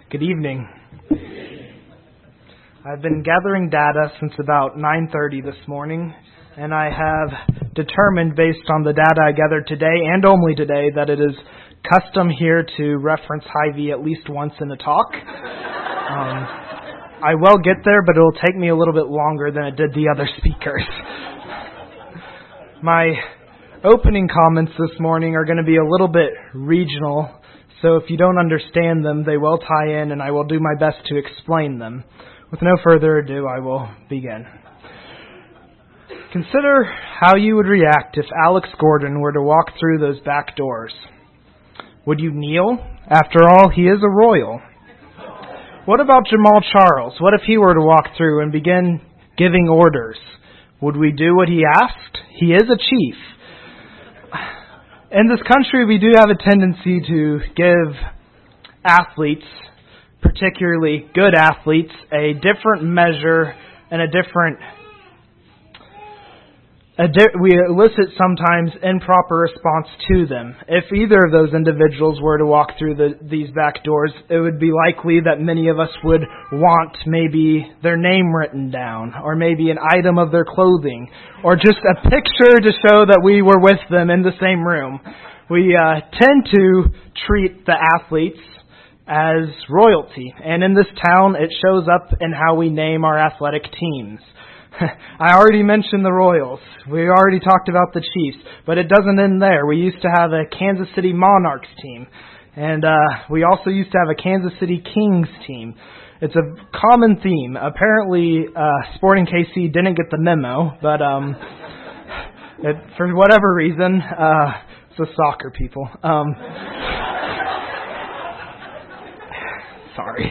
Good evening. I've been gathering data since about 9:30 this morning, and I have determined based on the data I gathered today and only today that it is custom here to reference Hy-Vee at least once in a talk. I will get there, but it'll take me a little bit longer than it did the other speakers. My opening comments this morning are going to be a little bit regional, so if you don't understand them, they will tie in, and I will do my best to explain them. With no further ado, I will begin. Consider how you would react if Alex Gordon were to walk through those back doors. Would you kneel? After all, he is a royal. What about Jamal Charles? What if he were to walk through and begin giving orders? Would we do what he asked? He is a chief. In this country, we do have a tendency to give athletes, particularly good athletes, a different measure and we elicit sometimes improper response to them. If either of those individuals were to walk through these back doors, it would be likely that many of us would want maybe their name written down, or maybe an item of their clothing, or just a picture to show that we were with them in the same room. We tend to treat the athletes as royalty, and in this town it shows up in how we name our athletic teams. I already mentioned the Royals. We already talked about the Chiefs, but it doesn't end there. We used to have a Kansas City Monarchs team, and we also used to have a Kansas City Kings team. It's a common theme. Apparently, Sporting KC didn't get the memo, but for whatever reason, it's the soccer people. Sorry.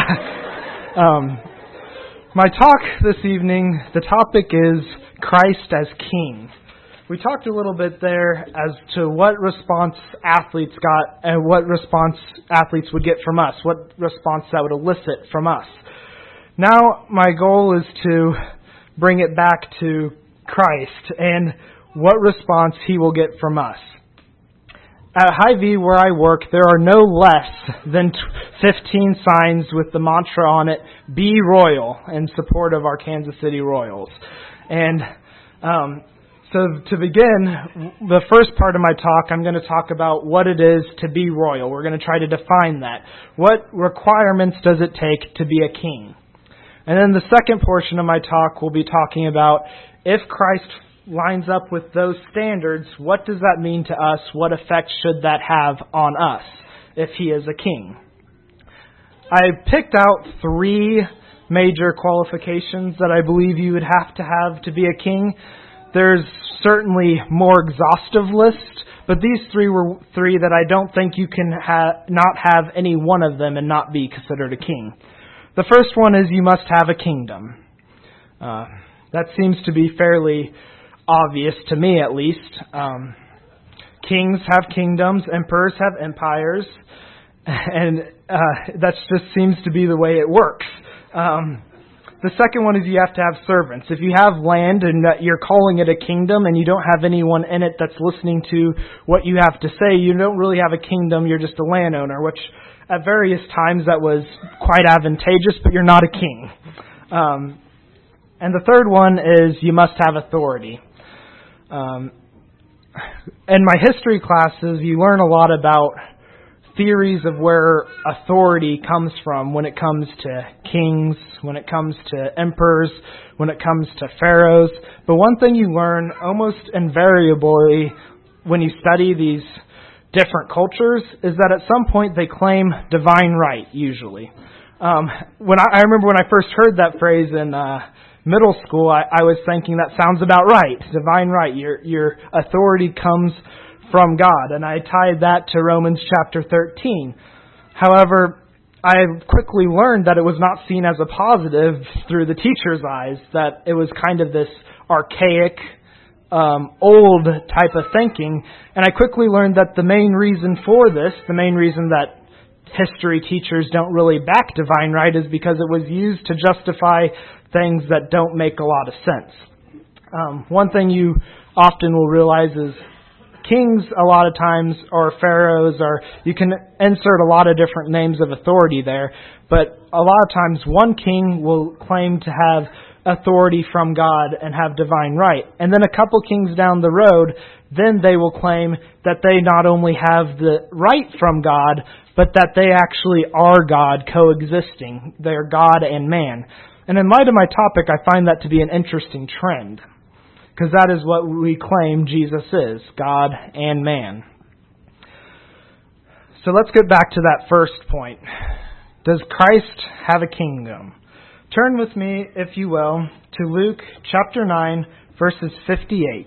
My talk this evening, the topic is Christ as King. We talked a little bit there as to what response athletes got and what response athletes would get from us, what response that would elicit from us. Now my goal is to bring it back to Christ and what response He will get from us. At Hy-Vee, where I work, there are no less than 15 signs with the mantra on it, "Be Royal," in support of our Kansas City Royals. And so to begin, the first part of my talk, I'm going to talk about what it is to be royal. We're going to try to define that. What requirements does it take to be a king? And then the second portion of my talk will be talking about if Christ lines up with those standards, what does that mean to us? What effect should that have on us if He is a king? I picked out 3 major qualifications that I believe you would have to be a king. There's certainly more exhaustive list, but these 3 were 3 that I don't think you can not have any one of them and not be considered a king. The first one is you must have a kingdom. That seems to be fairly obvious to me, at least. Kings have kingdoms, emperors have empires, and that just seems to be the way it works. The second one is you have to have servants. If you have land and you're calling it a kingdom and you don't have anyone in it that's listening to what you have to say, you don't really have a kingdom, you're just a landowner, which at various times that was quite advantageous, but you're not a king. And the third one is you must have authority. In my history classes, you learn a lot about theories of where authority comes from when it comes to kings, when it comes to emperors, when it comes to pharaohs. But one thing you learn almost invariably when you study these different cultures is that at some point they claim divine right, usually. I remember when I first heard that phrase in middle school, I was thinking that sounds about right. Divine right. Your authority comes from God. And I tied that to Romans chapter 13. However, I quickly learned that it was not seen as a positive through the teacher's eyes, that it was kind of this archaic, old type of thinking. And I quickly learned that the main reason for this, the main reason that history teachers don't really back divine right is because it was used to justify things that don't make a lot of sense. One thing you often will realize is kings a lot of times, or pharaohs, or you can insert a lot of different names of authority there, but a lot of times one king will claim to have authority from God and have divine right. And then a couple kings down the road, then they will claim that they not only have the right from God, but that they actually are God coexisting. They're God and man. And in light of my topic, I find that to be an interesting trend, because that is what we claim Jesus is, God and man. So let's get back to that first point. Does Christ have a kingdom? Turn with me, if you will, to Luke chapter 9, verses 58.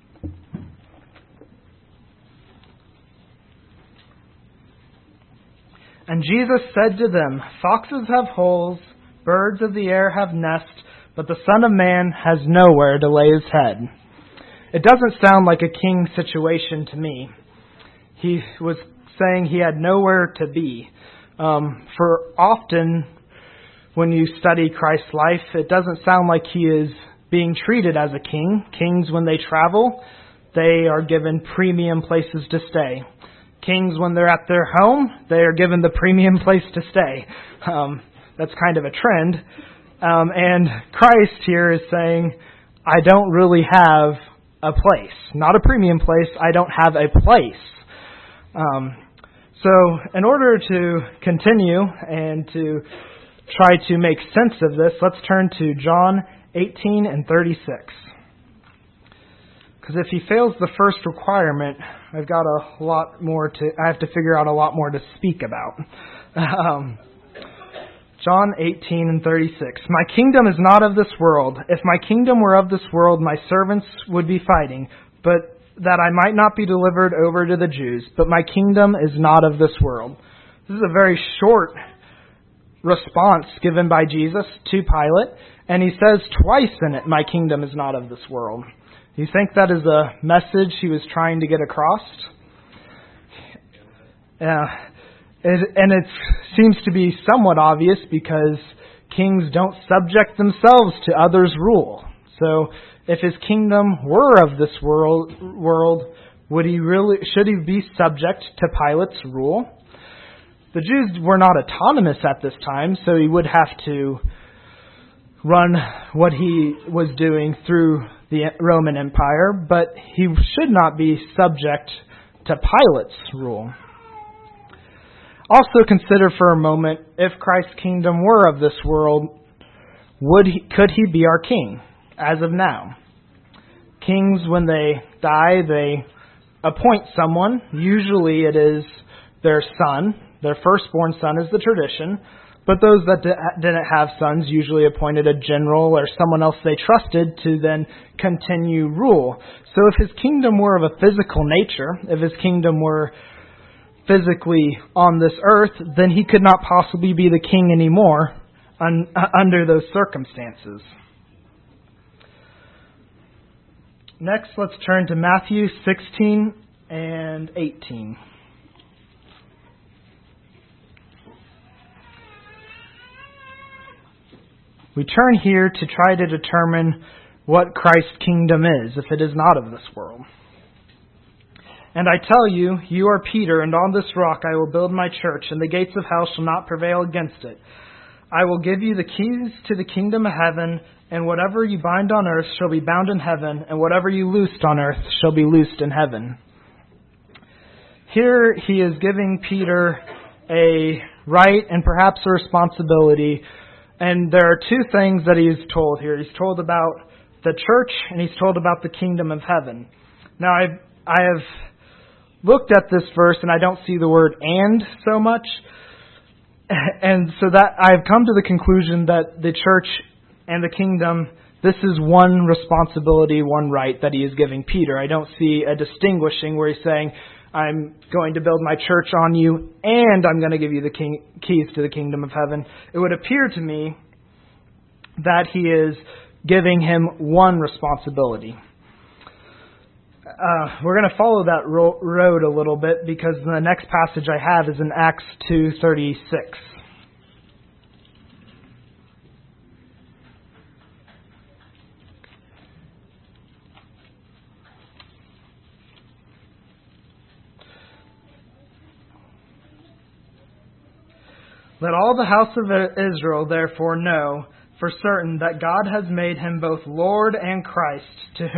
And Jesus said to them, "Foxes have holes, birds of the air have nests, but the Son of Man has nowhere to lay his head." It doesn't sound like a king situation to me. He was saying he had nowhere to be. For often, when you study Christ's life, it doesn't sound like he is being treated as a king. Kings, when they travel, they are given premium places to stay. Kings, when they're at their home, they are given the premium place to stay. That's kind of a trend. And Christ here is saying, I don't really have a place. Not a premium place. I don't have a place. So in order to continue and to try to make sense of this, let's turn to John 18 and 36. Because if he fails the first requirement, I've got I have to figure out a lot more to speak about. John 18 and 36. My kingdom is not of this world. If my kingdom were of this world, my servants would be fighting, but that I might not be delivered over to the Jews. But my kingdom is not of this world. This is a very short response given by Jesus to Pilate, and he says twice in it, my kingdom is not of this world. Do you think that is a message he was trying to get across? And it seems to be somewhat obvious because kings don't subject themselves to others' rule. So if his kingdom were of this world, should he be subject to Pilate's rule? The Jews were not autonomous at this time, so he would have to run what he was doing through the Roman Empire, but he should not be subject to Pilate's rule. Also consider for a moment, if Christ's kingdom were of this world, could he be our king as of now? Kings, when they die, they appoint someone. Usually it is their son. Their firstborn son is the tradition. But those that didn't have sons usually appointed a general or someone else they trusted to then continue rule. So if his kingdom were of a physical nature, if his kingdom were physically on this earth, then he could not possibly be the king anymore under those circumstances. Next, let's turn to Matthew 16 and 18. We turn here to try to determine what Christ's kingdom is, if it is not of this world. And I tell you, you are Peter, and on this rock I will build my church, and the gates of hell shall not prevail against it. I will give you the keys to the kingdom of heaven, and whatever you bind on earth shall be bound in heaven, and whatever you loosed on earth shall be loosed in heaven. Here he is giving Peter a right and perhaps a responsibility. And there are two things that he is told here. He's told about the church and he's told about the kingdom of heaven. Now, I have looked at this verse and I don't see the word "and" so much. And so that I've come to the conclusion that the church and the kingdom, this is one responsibility, one right that he is giving Peter. I don't see a distinguishing where he's saying, I'm going to build my church on you, and I'm going to give you the keys to the kingdom of heaven. It would appear to me that he is giving him one responsibility. We're going to follow that road a little bit because the next passage I have is in Acts 2:36. Let all the house of Israel therefore know for certain that God has made him both Lord and Christ,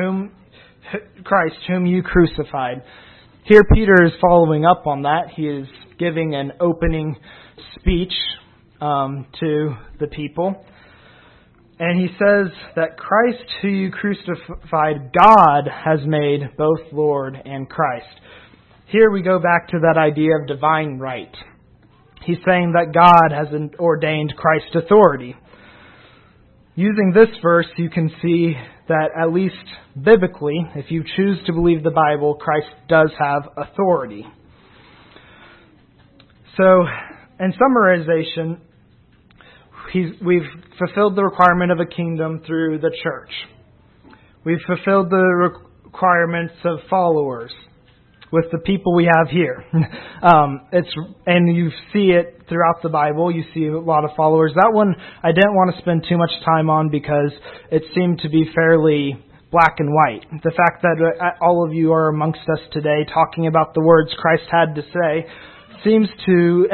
whom you crucified. Here Peter is following up on that. He is giving an opening speech to the people. And he says that Christ, who you crucified, God has made both Lord and Christ. Here we go back to that idea of divine right. He's saying that God has ordained Christ's authority. Using this verse, you can see that at least biblically, if you choose to believe the Bible, Christ does have authority. So, in summarization, we've fulfilled the requirement of a kingdom through the church. We've fulfilled the requirements of followers with the people we have here. And you see it throughout the Bible. You see a lot of followers. That one I didn't want to spend too much time on because it seemed to be fairly black and white. The fact that all of you are amongst us today talking about the words Christ had to say seems to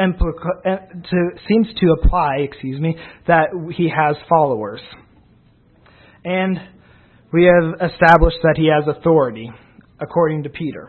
apply, that he has followers. And we have established that he has authority, according to Peter.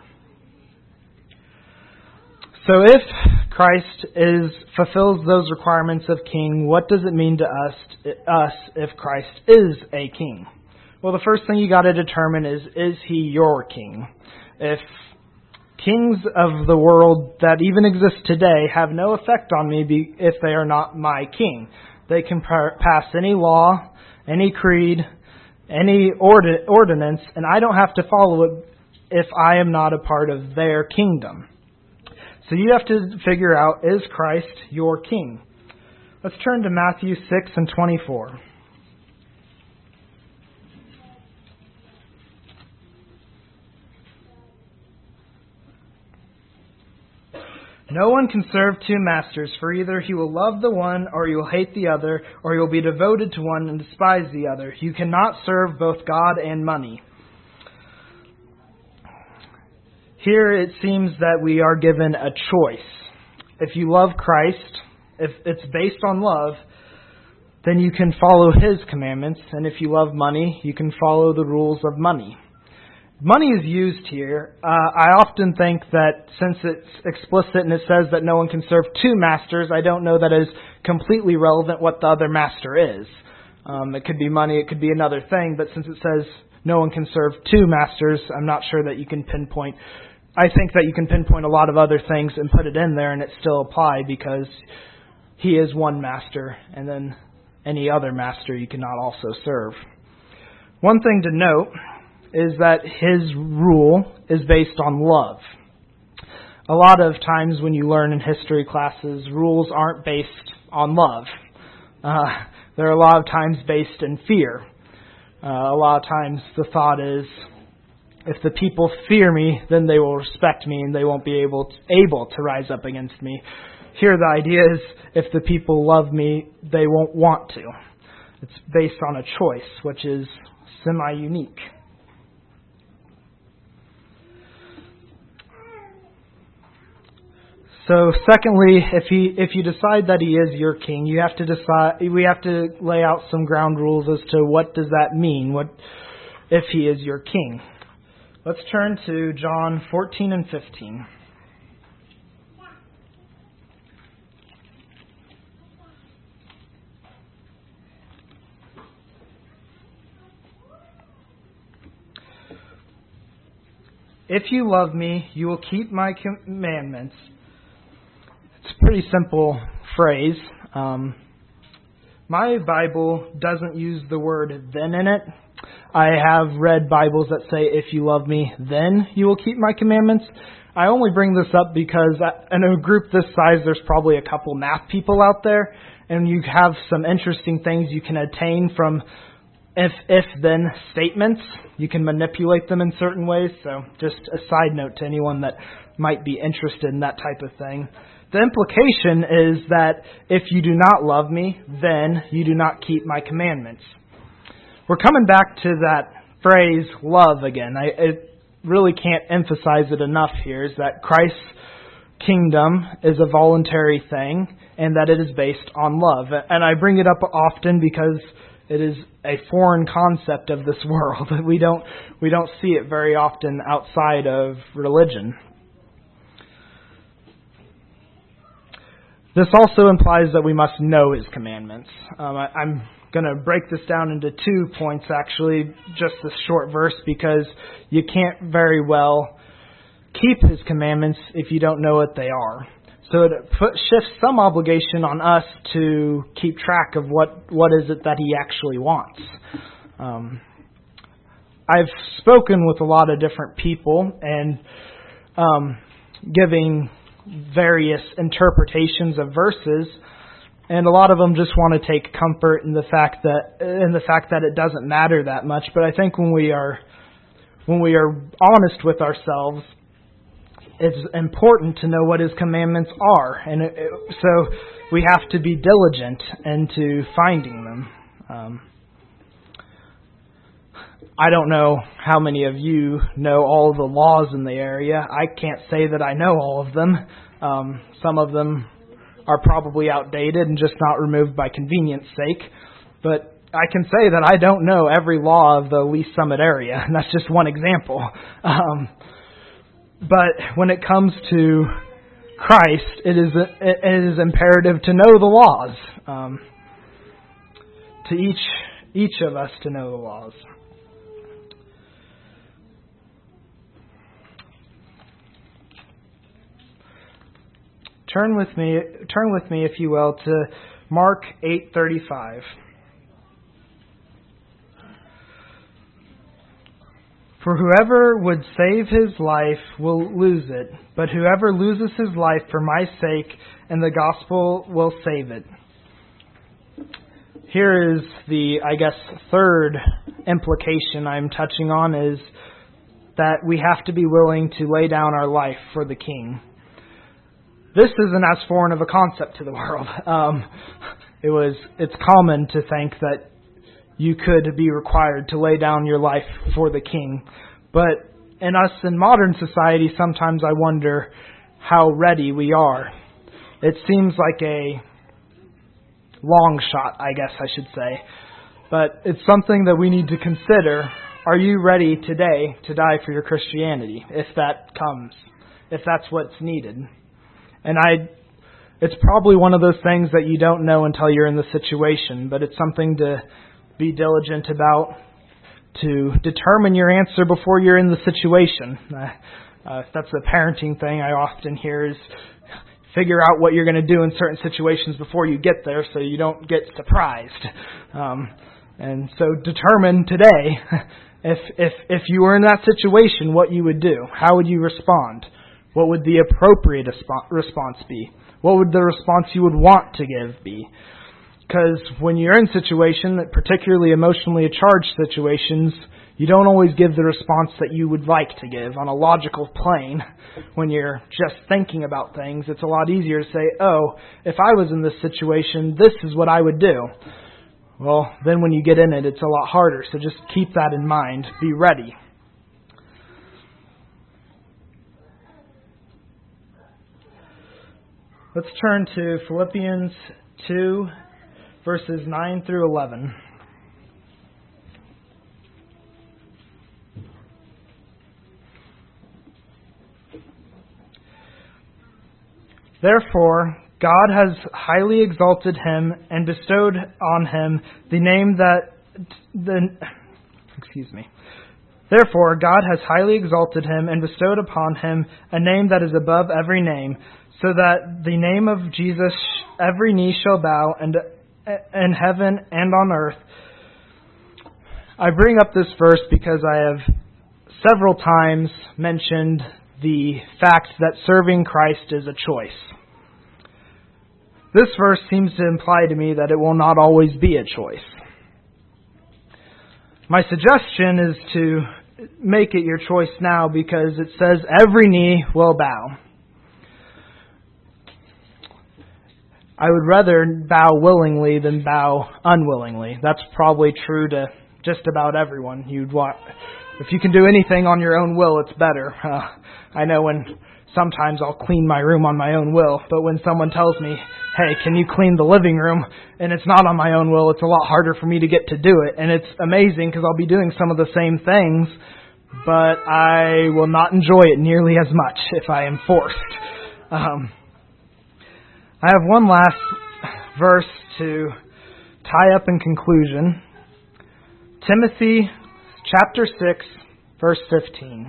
So if Christ fulfills those requirements of king, what does it mean to us if Christ is a king? Well, the first thing you got to determine is he your king? If kings of the world that even exist today have no effect on me if they are not my king. They can pass any law, any creed, any ordinance, and I don't have to follow it if I am not a part of their kingdom. So you have to figure out, is Christ your king? Let's turn to Matthew 6 and 24. No one can serve two masters, for either he will love the one or he will hate the other, or he will be devoted to one and despise the other. You cannot serve both God and money. Here it seems that we are given a choice. If you love Christ, if it's based on love, then you can follow his commandments. And if you love money, you can follow the rules of money. Money is used here. I often think that since it's explicit and it says that no one can serve two masters, I don't know that is completely relevant what the other master is. It could be money, it could be another thing, but since it says no one can serve two masters, I'm not sure that you can pinpoint. I think that you can pinpoint a lot of other things and put it in there and it still apply because he is one master and then any other master you cannot also serve. One thing to note is that his rule is based on love. A lot of times when you learn in history classes, rules aren't based on love. They're a lot of times based in fear. A lot of times the thought is, if the people fear me, then they will respect me and they won't be able to rise up against me. Here the idea is, if the people love me, they won't want to. It's based on a choice, which is semi-unique. So, secondly, if you decide that he is your king, we have to lay out some ground rules as to what does that mean. What if he is your king? Let's turn to John 14 and 15. If you love me, you will keep my commandments. It's a pretty simple phrase. My Bible doesn't use the word then in it. I have read Bibles that say, if you love me, then you will keep my commandments. I only bring this up because in a group this size, there's probably a couple math people out there, and you have some interesting things you can attain from if-then statements. You can manipulate them in certain ways. So just a side note to anyone that might be interested in that type of thing. The implication is that if you do not love me, then you do not keep my commandments. We're coming back to that phrase, love, again. I really can't emphasize it enough here, is that Christ kingdom is a voluntary thing and that it is based on love. And I bring it up often because it is a foreign concept of this world. We don't see it very often outside of religion. This also implies that we must know His commandments. I'm going to break this down into 2 points, actually, just this short verse, because you can't very well keep His commandments if you don't know what they are. So it shifts some obligation on us to keep track of what is it that He actually wants. I've spoken with a lot of different people and giving various interpretations of verses, and a lot of them just want to take comfort in the fact that it doesn't matter that much. But I think when we are honest with ourselves, it's important to know what His commandments are, and so we have to be diligent into finding them. I don't know how many of you know all the laws in the area. I can't say that I know all of them. Some of them are probably outdated and just not removed by convenience sake. But I can say that I don't know every law of the Lee Summit area, and that's just one example. But when it comes to Christ, it is imperative to know the laws. To each of us to know the laws. Turn with me, if you will, to Mark 8:35. For whoever would save his life will lose it, but whoever loses his life for my sake and the gospel will save it. Here is the, third implication I'm touching on, is that we have to be willing to lay down our life for the King. This isn't as foreign of a concept to the world. It's common to think that you could be required to lay down your life for the King. But in modern society, sometimes I wonder how ready we are. It seems like a long shot, I guess I should say. But it's something that we need to consider. Are you ready today to die for your Christianity, if that comes, if that's what's needed? And it's probably one of those things that you don't know until you're in the situation, but it's something to be diligent about, to determine your answer before you're in the situation. That's a parenting thing I often hear, is figure out what you're going to do in certain situations before you get there so you don't get surprised. And so determine today, if you were in that situation, what you would do. How would you respond? What would the appropriate response be? What would the response you would want to give be? Because when you're in situations, particularly emotionally charged situations, you don't always give the response that you would like to give on a logical plane. When you're just thinking about things, it's a lot easier to say, oh, if I was in this situation, this is what I would do. Well, then when you get in it, it's a lot harder. So just keep that in mind. Be ready. Let's turn to Philippians 2, verses 9 through 11. Therefore, God has highly exalted him and bestowed on him the name Therefore, God has highly exalted him and bestowed upon him a name that is above every name, so that the name of Jesus every knee shall bow, and in heaven and on earth. I bring up this verse because I have several times mentioned the fact that serving Christ is a choice. This verse seems to imply to me that it will not always be a choice. My suggestion is to make it your choice now, because it says every knee will bow. I would rather bow willingly than bow unwillingly. That's probably true to just about everyone. If you can do anything on your own will, it's better. I know when sometimes I'll clean my room on my own will. But when someone tells me, hey, can you clean the living room? And it's not on my own will, it's a lot harder for me to get to do it. And it's amazing because I'll be doing some of the same things, but I will not enjoy it nearly as much if I am forced. I have one last verse to tie up in conclusion. Timothy chapter 6, verse 15.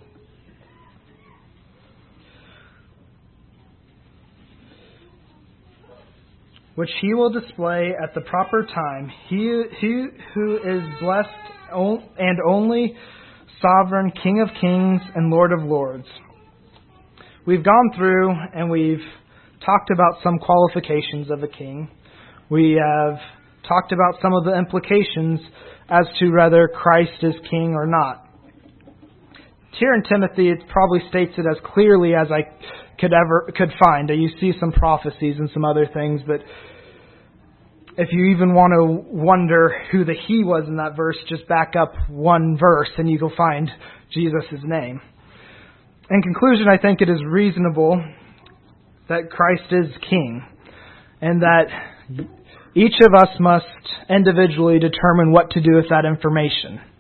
Which he will display at the proper time. He who is blessed and only sovereign, King of kings and Lord of lords. We've gone through and we've talked about some qualifications of a king. We have talked about some of the implications as to whether Christ is king or not. Here in Timothy, it probably states it as clearly as I could find. You see some prophecies and some other things, but if you even want to wonder who the he was in that verse, just back up one verse and you will find Jesus' name. In conclusion, I think it is reasonable that Christ is king, and that each of us must individually determine what to do with that information.